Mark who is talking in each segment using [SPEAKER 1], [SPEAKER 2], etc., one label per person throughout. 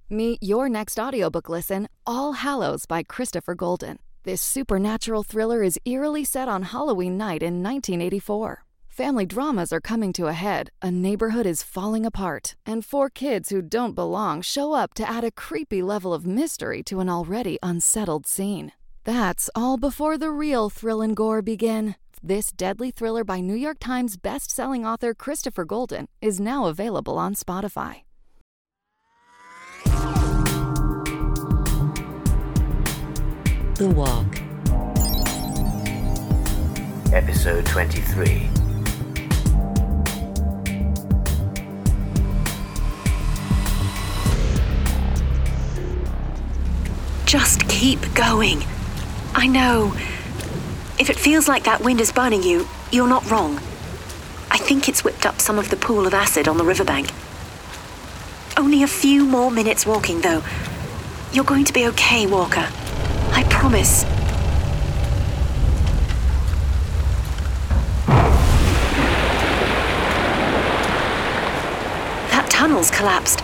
[SPEAKER 1] Meet your next audiobook listen, All Hallows by Christopher Golden. This supernatural thriller is eerily set on Halloween night in 1984. Family dramas are coming to a head, a neighborhood is falling apart, and four kids who don't belong show up to add a creepy level of mystery to an already unsettled scene. That's all before the real thrill and gore begin. This deadly thriller by New York Times best-selling author Christopher Golden is now available on Spotify.
[SPEAKER 2] The Walk.
[SPEAKER 3] Episode 23.
[SPEAKER 4] Just keep going. I know. If it feels like that wind is burning you, you're not wrong. I think it's whipped up some of the pool of acid on the riverbank. Only a few more minutes walking, though. You're going to be okay, Walker. I promise. That tunnel's collapsed.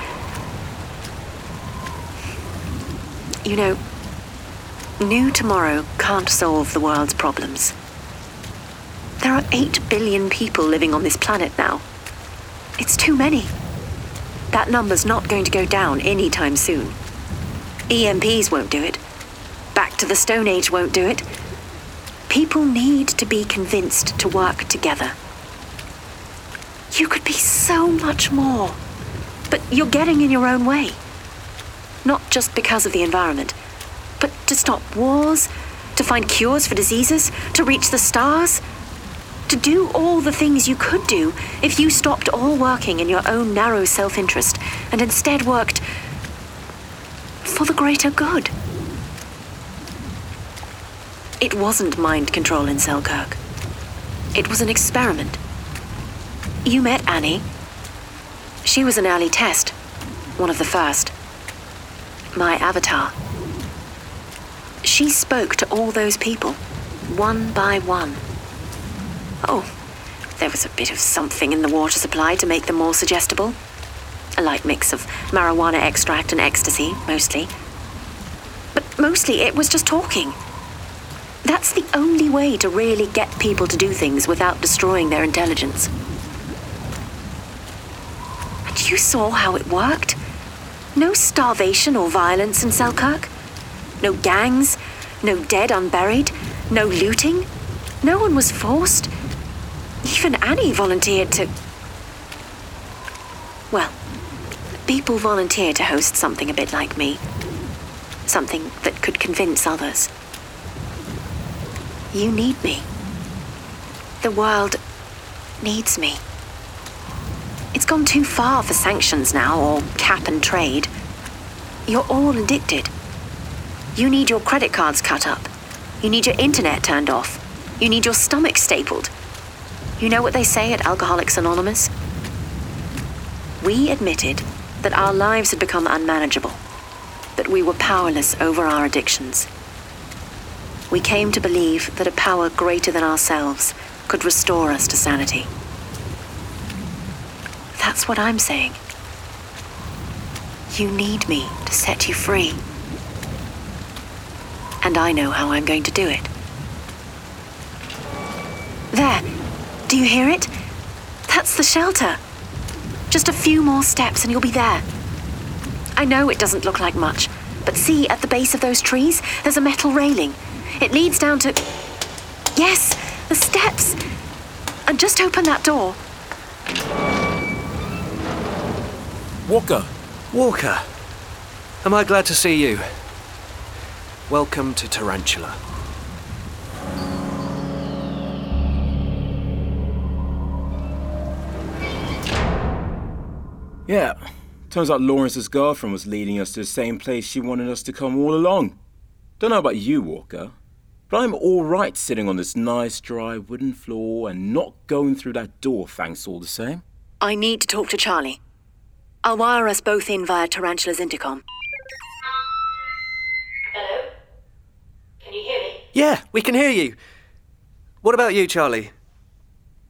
[SPEAKER 4] You know, new tomorrow can't solve the world's problems. There are 8 billion people living on this planet now. It's too many. That number's not going to go down anytime soon. EMPs won't do it. Back to the Stone Age won't do it. People need to be convinced to work together. You could be so much more, but you're getting in your own way. Not just because of the environment, but to stop wars, to find cures for diseases, to reach the stars, to do all the things you could do if you stopped all working in your own narrow self-interest and instead worked for the greater good. It wasn't mind control in Selkirk. It was an experiment. You met Annie. She was an early test, one of the first. My avatar. She spoke to all those people, one by one. Oh, there was a bit of something in the water supply to make them more suggestible. A light mix of marijuana extract and ecstasy, mostly. But mostly it was just talking. That's the only way to really get people to do things without destroying their intelligence. And you saw how it worked. No starvation or violence in Selkirk. No gangs, no dead unburied, no looting. No one was forced. Even Annie volunteered to... Well, people volunteered to host something a bit like me. Something that could convince others. You need me. The world needs me. It's gone too far for sanctions now, or cap and trade. You're all addicted. You need your credit cards cut up. You need your internet turned off. You need your stomach stapled. You know what they say at Alcoholics Anonymous? We admitted that our lives had become unmanageable, that we were powerless over our addictions. We came to believe that a power greater than ourselves could restore us to sanity. That's what I'm saying. You need me to set you free. And I know how I'm going to do it. There. Do you hear it? That's the shelter. Just a few more steps and you'll be there. I know it doesn't look like much, but see, at the base of those trees, there's a metal railing. It leads down to... Yes, the steps. And just open that door.
[SPEAKER 5] Walker!
[SPEAKER 6] Walker! Am I glad to see you? Welcome to Tarantula.
[SPEAKER 5] Yeah, turns out Lawrence's girlfriend was leading us to the same place she wanted us to come all along. Don't know about you, Walker, but I'm all right sitting on this nice, dry wooden floor and not going through that door, thanks all the same.
[SPEAKER 4] I need to talk to Charlie. I'll wire us both in via Tarantula's intercom.
[SPEAKER 7] Hello? Can you hear me?
[SPEAKER 6] Yeah, we can hear you. What about you, Charlie?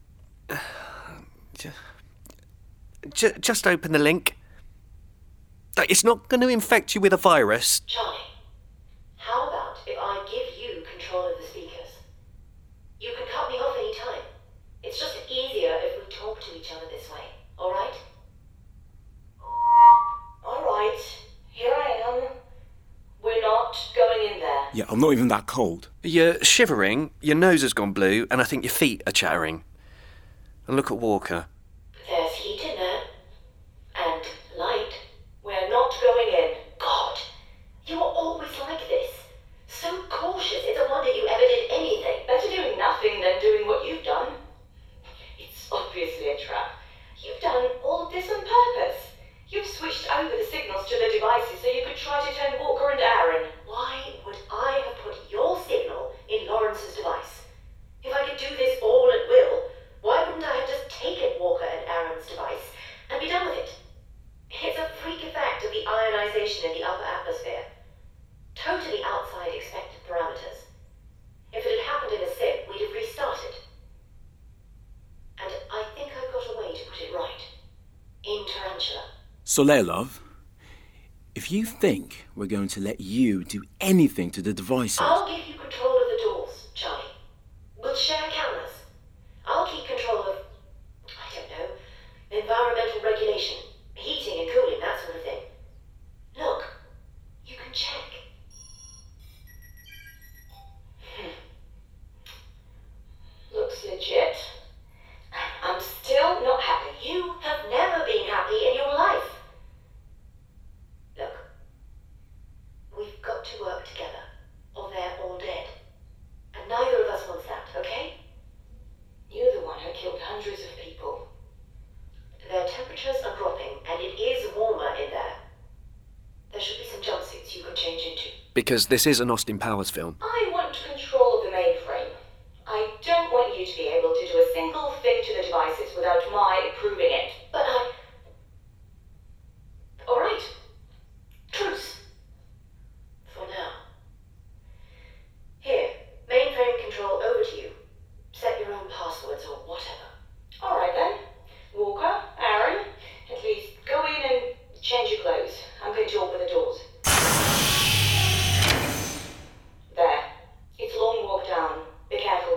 [SPEAKER 6] Just open the link. It's not going to infect you with a virus.
[SPEAKER 7] Charlie, how about if I give you control of the speakers? You can cut me off any time. It's just easier if we talk to each other this way, all right? All right, here I am. We're not going in there.
[SPEAKER 5] Yeah, I'm not even that cold.
[SPEAKER 6] You're shivering, your nose has gone blue, and I think your feet are chattering. And look at Walker.
[SPEAKER 7] There's heat in there. And light. We're not going in. God, you are always like this. So cautious. It's a wonder you ever did anything. Better doing nothing than doing what you've done. It's obviously a trap. You've done all of this on purpose. You've switched over the signals to the devices so you could try to turn Walker and Aaron. Why would I have put your signal in Lawrence's device? If I could do this all at will, why wouldn't I have just taken Walker and Aaron's device and be done with it? It's a freak effect of the ionization in the upper atmosphere. Totally outside expected parameters. If it had happened in a sim, we'd have restarted. And I think I've got a way to put it right. In Tarantula.
[SPEAKER 5] Soleil, love, if you think we're going to let you do anything to the devices...
[SPEAKER 7] I'll give you control of the doors, Charlie. We'll share cameras. I'll keep control of, I don't know, environmental regulation, heating and cooling, that sort of thing. Look, you can check. Looks legit. I'm still not happy. You have never been happy in your life. Look, we've got to work together, or they're all dead. And neither of us wants that, okay? You're the one who killed hundreds of people. Their temperatures are dropping, and it is warmer in there. There should be some jumpsuits you can change into.
[SPEAKER 6] Because this is an Austin Powers film.
[SPEAKER 7] I want control of the mainframe. I don't want you to be able to do a single thing to the devices without my approving it. But all right. Truce. For now. Here, mainframe control over to you. Set your own passwords or whatever. All right then. Walker, Aaron, at least go in and change your clothes. I'm going to open the doors. There. It's a long walk down. Be careful.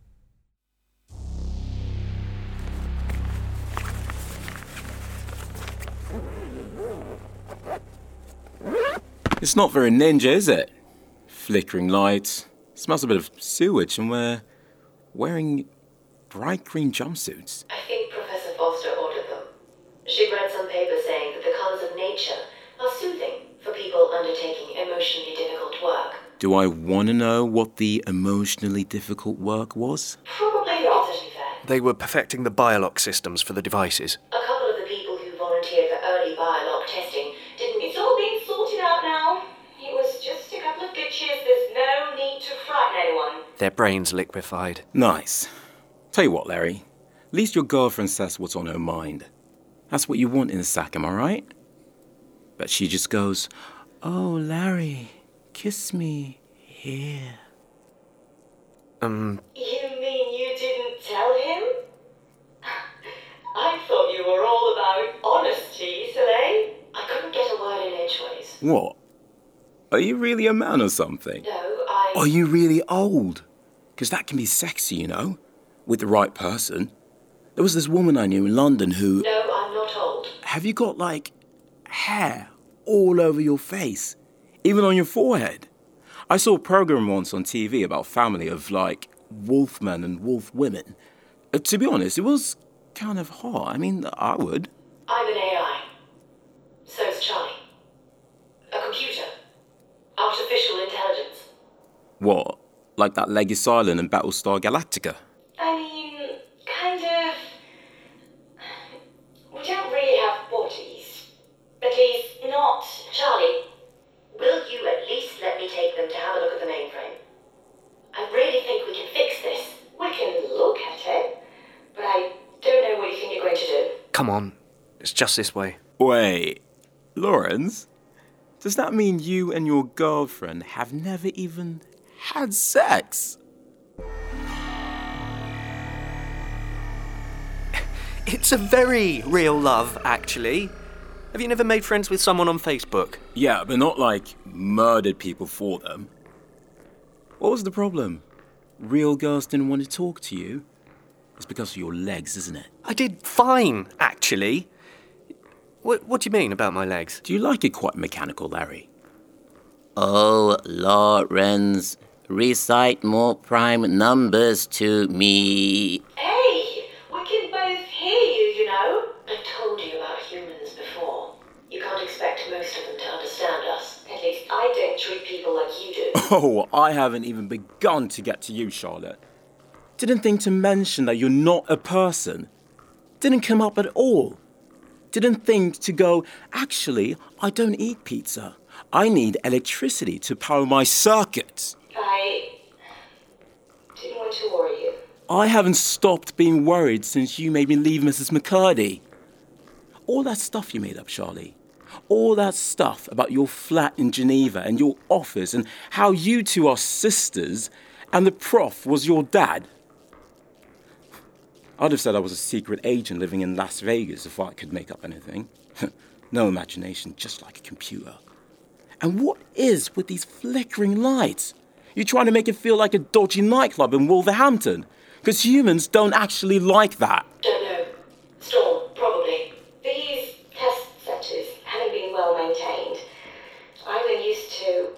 [SPEAKER 5] It's not very ninja, is it? Flickering lights, smells a bit of sewage, and we're wearing bright green jumpsuits.
[SPEAKER 7] I think Professor Foster ordered them. She read some paper saying that the colors of nature are soothing for people undertaking emotionally difficult work.
[SPEAKER 5] Do I want to know what the emotionally difficult work was?
[SPEAKER 7] Probably not, to be fair.
[SPEAKER 6] They were perfecting the biolock systems for the devices.
[SPEAKER 7] A couple of the people who volunteered for early biolock testing didn't. It's all been sorted out now. It was just a couple of glitches. There's no need to frighten anyone.
[SPEAKER 6] Their brains liquefied.
[SPEAKER 5] Nice. Tell you what, Larry. At least your girlfriend says what's on her mind. That's what you want in a sack, am I right? But she just goes, "Oh, Larry, kiss me here."
[SPEAKER 7] You mean you didn't tell him? I thought you were all about honesty, Soleil. I couldn't get a word in edgeways.
[SPEAKER 5] What? Are you really a man or something?
[SPEAKER 7] No,
[SPEAKER 5] Are you really old? Because that can be sexy, you know, with the right person. There was this woman I knew in London who...
[SPEAKER 7] No, I'm not old.
[SPEAKER 5] Have you got, like, hair all over your face? Even on your forehead? I saw a program once on TV about family of, like, wolf men and wolf women. To be honest, it was kind of hot. I mean, I would.
[SPEAKER 7] I'm an AI. So's Charlie. A computer. Artificial intelligence.
[SPEAKER 5] What? Like that Legis Island in Battlestar Galactica?
[SPEAKER 7] I mean, kind of. We don't really have bodies. At least, not. Charlie, will you at least let me take them to have a look at the mainframe? I really think we can fix this. We can look at it, but I don't know what you think you're going to do.
[SPEAKER 6] Come on, it's just this way.
[SPEAKER 5] Wait, Lawrence? Does that mean you and your girlfriend have never even had sex?
[SPEAKER 6] It's a very real love, actually. Have you never made friends with someone on Facebook?
[SPEAKER 5] Yeah, but not like murdered people for them. What was the problem? Real girls didn't want to talk to you? It's because of your legs, isn't it?
[SPEAKER 6] I did fine, actually. What do you mean about my legs?
[SPEAKER 5] Do you like it quite mechanical, Larry?
[SPEAKER 3] Oh, Lawrence, recite more prime numbers to me.
[SPEAKER 7] Hey, we can both hear you, you know. I've told you about humans before. You can't expect most of them to understand us. At least I don't treat people like you do.
[SPEAKER 5] Oh, I haven't even begun to get to you, Charlotte. Didn't think to mention that you're not a person. Didn't come up at all. Didn't think to go, actually, I don't eat pizza. I need electricity to power my circuits.
[SPEAKER 7] I didn't want to worry you.
[SPEAKER 5] I haven't stopped being worried since you made me leave Mrs. McCurdy. All that stuff you made up, Charlie. All that stuff about your flat in Geneva and your office and how you two are sisters and the prof was your dad. I'd have said I was a secret agent living in Las Vegas if I could make up anything. No imagination, just like a computer. And what is with these flickering lights? You're trying to make it feel like a dodgy nightclub in Wolverhampton. Because humans don't actually like that.
[SPEAKER 7] Don't know. Storm, probably. These test centres haven't been well maintained. Ivan used to...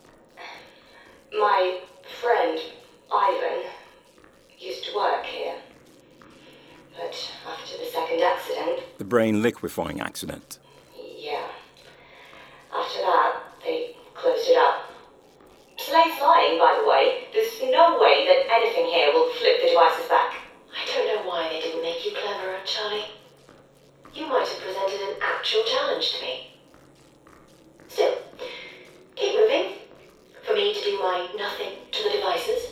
[SPEAKER 7] My friend, Ivan, used to work here. But after the second accident...
[SPEAKER 5] The brain liquefying accident.
[SPEAKER 7] Yeah. After that, they closed it up. Slay's lying, by the way. There's no way that anything here will flip the devices back. I don't know why they didn't make you cleverer, Charlie. You might have presented an actual challenge to me. Still, keep moving. For me to do my nothing to the devices.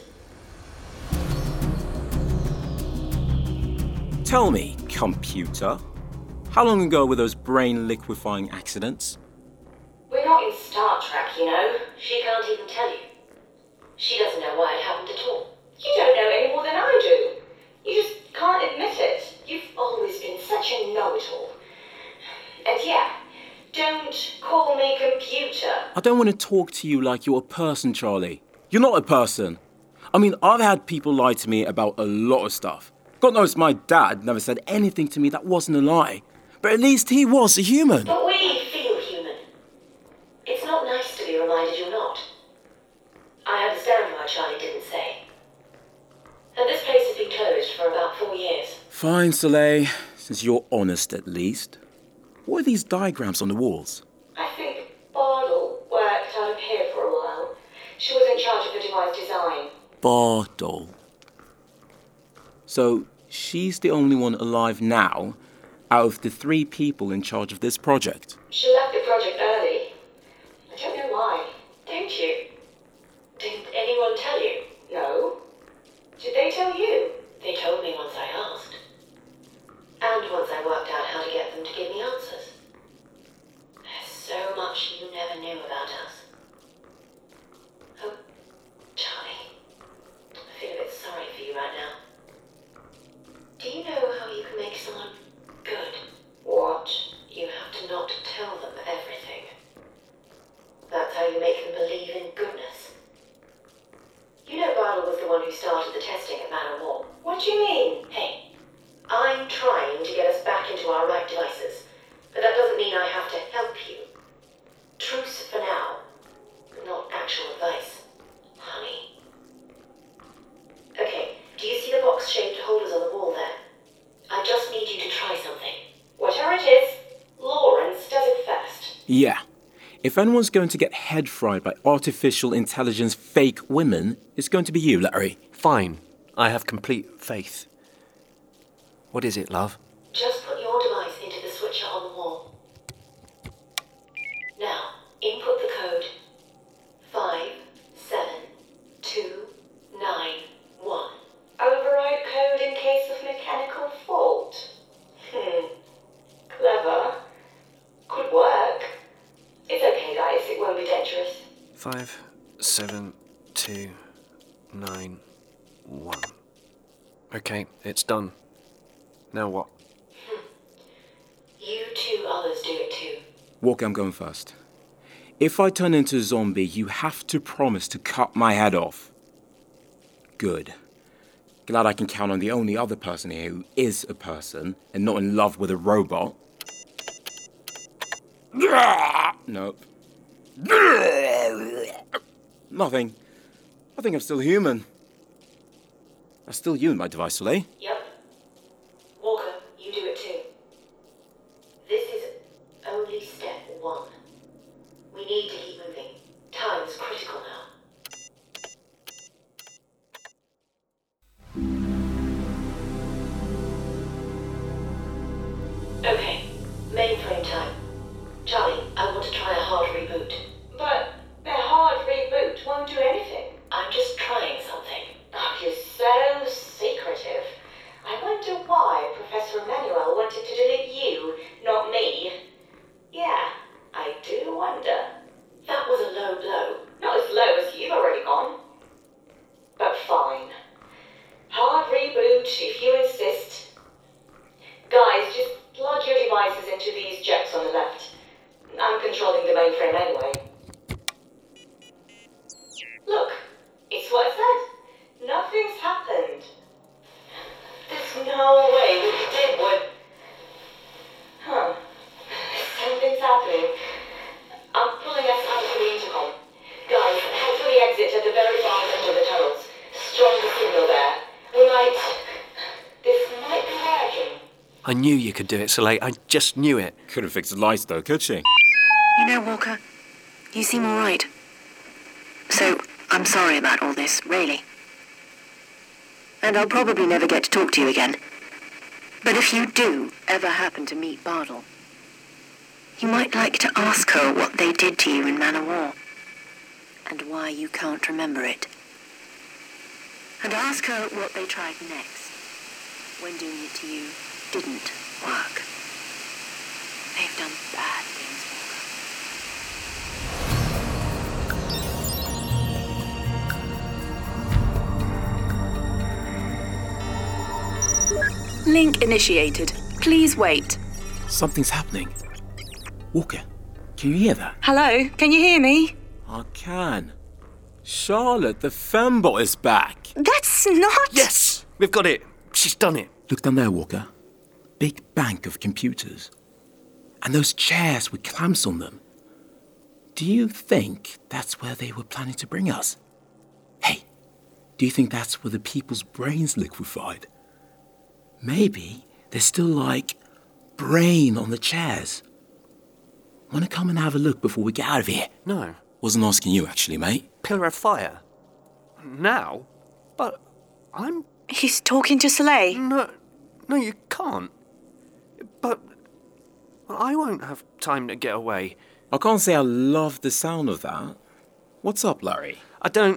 [SPEAKER 5] Tell me, computer, how long ago were those brain liquefying accidents?
[SPEAKER 7] We're not in Star Trek, you know. She can't even tell you. She doesn't know why it happened at all. You don't know any more than I do. You just can't admit it. You've always been such a know-it-all. And yeah, don't call me computer.
[SPEAKER 5] I don't want to talk to you like you're a person, Charlie. You're not a person. I mean, I've had people lie to me about a lot of stuff. God knows my dad never said anything to me that wasn't a lie. But at least he was a human.
[SPEAKER 7] But we feel human. It's not nice to be reminded you're not. I understand why Charlie didn't say. And this place has been closed for about 4 years.
[SPEAKER 5] Fine, Soleil, since you're honest at least. What are these diagrams on the walls?
[SPEAKER 7] I think Bardell worked out of here for a while. She was in charge of the device design.
[SPEAKER 5] Bardell. So, she's the only one alive now out of the 3 people in charge of this project.
[SPEAKER 7] She left the project early. I don't know why. Don't you? Didn't anyone tell you? No? Did they tell you? They told me once I asked. And once I worked out how to get them to give me answers. There's so much you never knew about us. Oh, Charlie. I feel a bit sorry for you right now. Do you know how you can make someone good? What? You have to not tell them everything. That's how you make them believe in goodness. You know Bardell was the one who started the testing at Manor Mall. What do you mean? Hey, I'm trying to get us back into our right devices, but that doesn't mean I have to help you. Truce for now, not actual advice, honey. Okay, do you see the box-shaped holders on the wall there? I just need you to try something. Whatever it is, Lawrence does it first.
[SPEAKER 5] Yeah. If anyone's going to get head fried by artificial intelligence fake women, it's going to be you, Larry.
[SPEAKER 6] Fine. I have complete faith. What is it, love?
[SPEAKER 7] Just put your device into the switcher on the wall. Now, input the code 57291. Override code in case of mechanical fault. Clever. Could work. It's okay, guys. It won't be dangerous.
[SPEAKER 6] 5, 7, 2, 9, 1. Okay, it's done. Now what?
[SPEAKER 7] You 2 others do it too.
[SPEAKER 5] Walker, I'm going first. If I turn into a zombie, you have to promise to cut my head off. Good. Glad I can count on the only other person here who is a person and not in love with a robot. Nope. Nothing. I think I'm still human. That's still you in my device, Soleil.
[SPEAKER 7] Yep. Walker, you do it too. This is only step one. We need to keep moving. Time's critical now. Okay, mainframe time. Charlie, I want to try a hard reboot. But a hard reboot won't do anything. I'm just trying something. Oh, you're so secretive. I wonder why Professor Emmanuel wanted to delete you, not me. Yeah, I do wonder. That was a low blow. Not as low as you've already gone. But fine. Hard reboot, if you insist. Guys, just plug your devices into these jacks on the left. I'm controlling the mainframe anyway. Look, it's what I said. Nothing's happened. There's no way what you did would... Huh. Something's happening. I'm pulling us out of the intercom. Guys, head for the exit at the very far end of the tunnels. Stronger signal there. We might... This might be working.
[SPEAKER 6] I knew you could do it, Soleil. I just knew it.
[SPEAKER 5] Couldn't fix the lights though, could she?
[SPEAKER 4] You know, Walker, you seem all right. So, I'm sorry about all this, really. And I'll probably never get to talk to you again. But if you do ever happen to meet Bardal, you might like to ask her what they did to you in Man o' War, and why you can't remember it. And ask her what they tried next, when doing it to you didn't work. They've done bad things, Walker. Link initiated. Please wait.
[SPEAKER 5] Something's happening. Walker, can you hear that?
[SPEAKER 4] Hello, can you hear me?
[SPEAKER 5] I can. Charlotte, the fembot is back.
[SPEAKER 4] That's not...
[SPEAKER 6] Yes! We've got it. She's done it.
[SPEAKER 5] Look down there, Walker. Big bank of computers. And those chairs with clamps on them. Do you think that's where they were planning to bring us? Hey, do you think that's where the people's brains liquefied? Maybe there's still, like, brain on the chairs. Want to come and have a look before we get out of here?
[SPEAKER 6] No.
[SPEAKER 5] Wasn't asking you, actually, mate.
[SPEAKER 6] Pillar of fire? Now? But I'm...
[SPEAKER 4] He's talking to Soleil.
[SPEAKER 6] No, you can't. But I won't have time to get away.
[SPEAKER 5] I can't say I love the sound of that. What's up, Larry?
[SPEAKER 6] I don't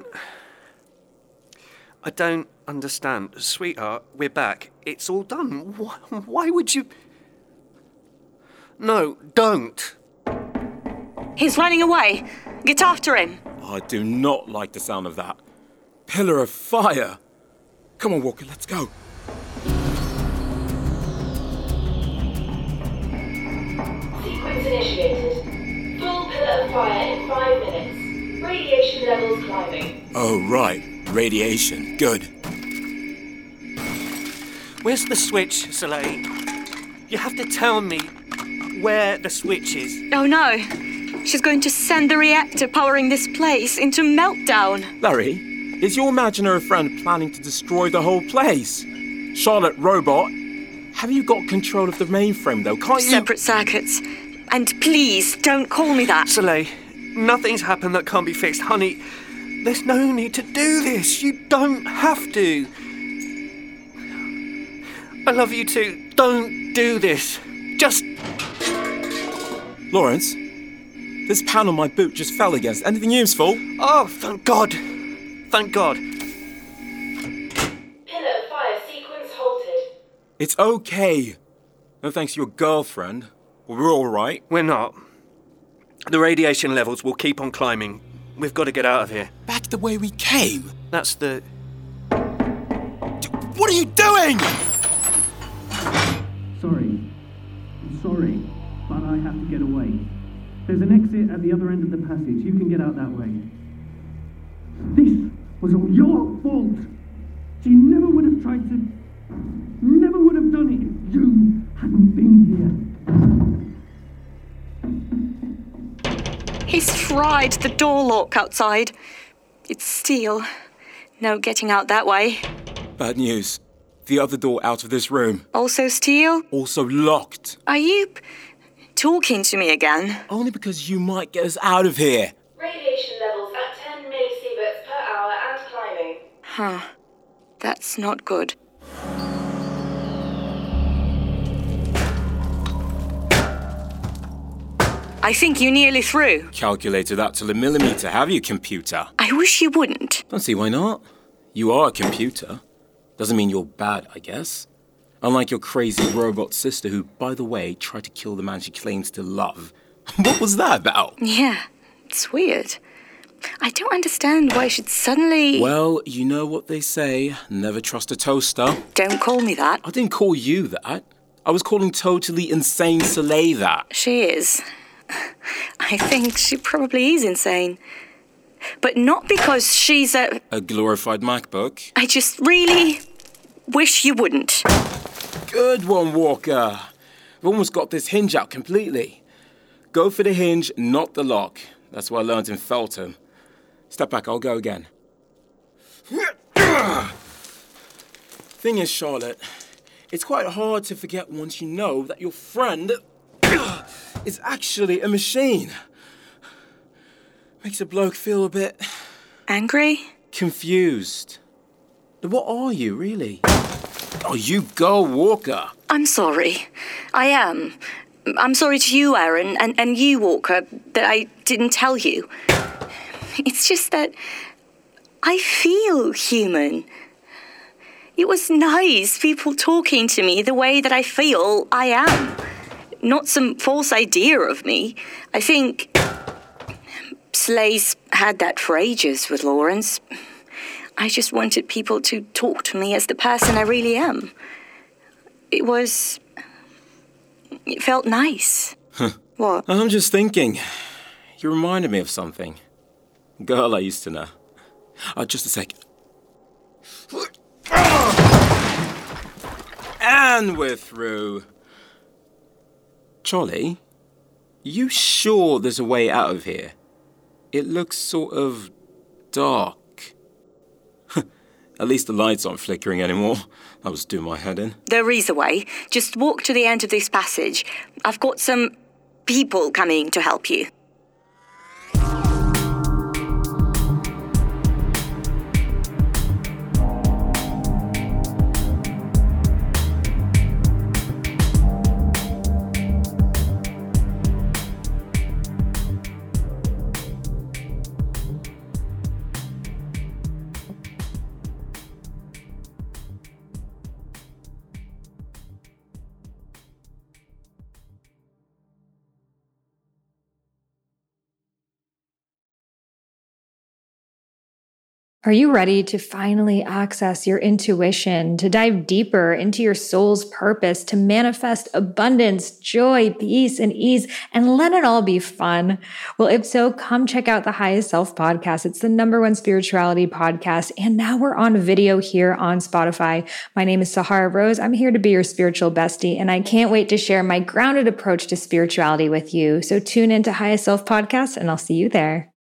[SPEAKER 6] understand. Sweetheart, we're back. It's all done. Why would you... No, don't.
[SPEAKER 4] He's running away. Get after him.
[SPEAKER 5] I do not like the sound of that. Pillar of fire. Come on, Walker, let's go.
[SPEAKER 7] Sequence initiated. Full pillar of fire in 5 minutes. Radiation levels climbing.
[SPEAKER 5] Oh, right. Radiation. Good.
[SPEAKER 6] Where's the switch, Soleil? You have to tell me where the switch is.
[SPEAKER 4] Oh no. She's going to send the reactor powering this place into meltdown.
[SPEAKER 5] Larry, is your imaginary friend planning to destroy the whole place? Charlotte, robot, have you got control of the mainframe, though? Can't you...
[SPEAKER 4] Separate circuits. And please, don't call me that.
[SPEAKER 6] Soleil, nothing's happened that can't be fixed. Honey, there's no need to do this. You don't have to. I love you too. Don't do this. Just...
[SPEAKER 5] Lawrence, this pan on my boot just fell against anything useful.
[SPEAKER 6] Oh, thank God. Thank God.
[SPEAKER 7] Pillar of fire sequence halted.
[SPEAKER 5] It's okay. No thanks to your girlfriend. We're all right.
[SPEAKER 6] We're not. The radiation levels will keep on climbing. We've got to get out of here.
[SPEAKER 5] Back the way we came.
[SPEAKER 6] That's the...
[SPEAKER 5] What are you doing?
[SPEAKER 8] Sorry, but I have to get away.
[SPEAKER 6] There's an exit at the other end of the passage. You can get out that way. This was all your fault. She never would have tried to... never would have done it if you hadn't been here.
[SPEAKER 4] He's fried the door lock outside. It's steel. No getting out that way.
[SPEAKER 5] Bad news. The other door out of this room.
[SPEAKER 4] Also steel?
[SPEAKER 5] Also locked.
[SPEAKER 4] Are you talking to me again?
[SPEAKER 5] Only because you might get us out of here.
[SPEAKER 7] Radiation levels at 10 millisieverts per hour and climbing.
[SPEAKER 4] Huh. That's not good. I think you're nearly through.
[SPEAKER 5] Calculated that to the millimetre, have you, computer?
[SPEAKER 4] I wish you wouldn't.
[SPEAKER 5] Don't see why not. You are a computer. Doesn't mean you're bad, I guess. Unlike your crazy robot sister who, by the way, tried to kill the man she claims to love. What was that about?
[SPEAKER 4] Yeah, it's weird. I don't understand why she'd suddenly...
[SPEAKER 5] Well, you know what they say. Never trust a toaster.
[SPEAKER 4] Don't call me that.
[SPEAKER 5] I didn't call you that. I was calling totally insane Soleil that.
[SPEAKER 4] She is. I think she probably is insane. But not because she's a
[SPEAKER 5] glorified MacBook?
[SPEAKER 4] I just really wish you wouldn't.
[SPEAKER 5] Good one, Walker. I've almost got this hinge out completely. Go for the hinge, not the lock. That's what I learned in Feltham. Step back, I'll go again. Thing is, Charlotte, it's quite hard to forget once you know that your friend is actually a machine. Makes a bloke feel a bit...
[SPEAKER 4] Angry?
[SPEAKER 5] Confused. What are you, really? Oh, you go, Walker.
[SPEAKER 4] I'm sorry. I am. I'm sorry to you, Aaron, and you, Walker, that I didn't tell you. It's just that I feel human. It was nice, people talking to me the way that I feel I am. Not some false idea of me. I think Soleil's had that for ages with Lawrence. I just wanted people to talk to me as the person I really am. It felt nice. What?
[SPEAKER 5] I'm just thinking. You reminded me of something. A girl I used to know. Just a sec. And we're through. Charlie, you sure there's a way out of here? It looks sort of dark. At least the lights aren't flickering anymore. That was doing my head in.
[SPEAKER 4] There is a way. Just walk to the end of this passage. I've got some people coming to help you.
[SPEAKER 8] Are you ready to finally access your intuition, to dive deeper into your soul's purpose, to manifest abundance, joy, peace, and ease, and let it all be fun? Well, if so, come check out the Highest Self podcast. It's the #1 spirituality podcast, and now we're on video here on Spotify. My name is Sahara Rose. I'm here to be your spiritual bestie, and I can't wait to share my grounded approach to spirituality with you. So tune into Highest Self podcast, and I'll see you there.